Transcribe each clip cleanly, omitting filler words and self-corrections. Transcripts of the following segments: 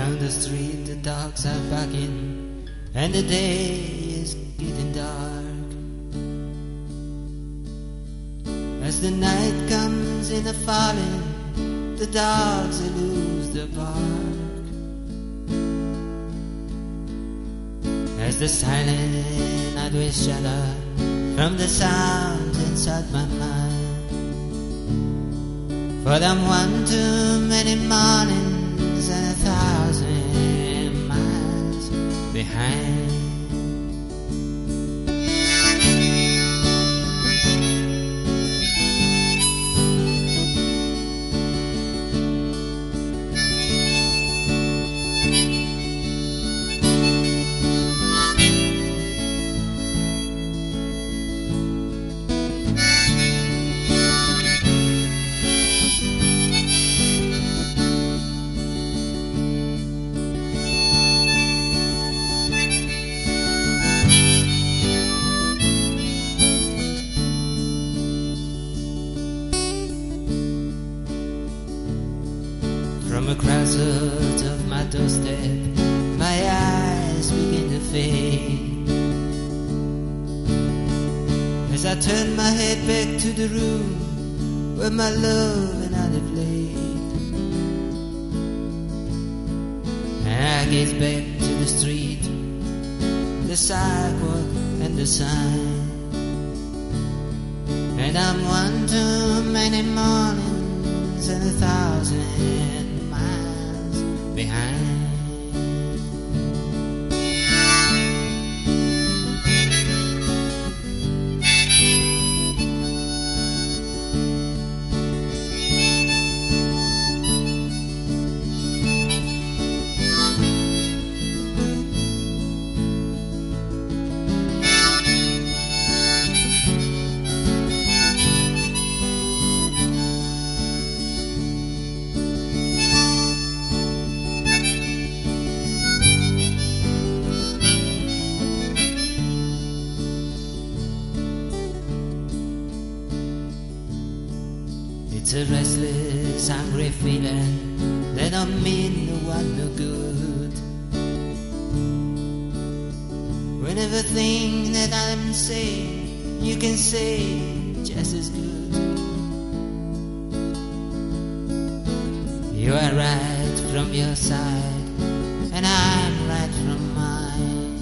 Down the street the dogs are barking, and the day is getting dark. As the night comes in a falling, the dogs lose their bark. As the silent night will shatter from the sounds inside my mind, for I'm one too many mornings and 1,000 miles behind. From across of my doorstep, my eyes begin to fade. As I turn my head back to the room where my love and I have laid, and I gaze back to the street, the sidewalk and the sign, and I'm one too many mornings and 1,000 miles behind. It's a restless, hungry feeling that don't mean no one no good. When everything that I'm saying, you can say just as good. You are right from your side, and I'm right from mine.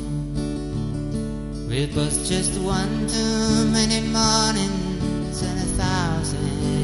We're both just one too many mornings and 1,000